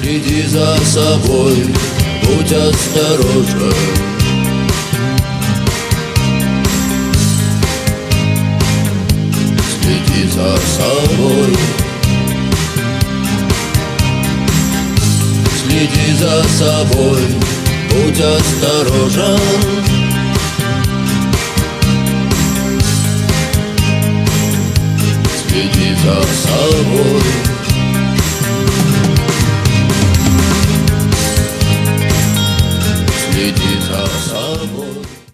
Следи за собой, будь осторожен. Следи за собой. Следи за собой, будь осторожен. Следи за собой. Следи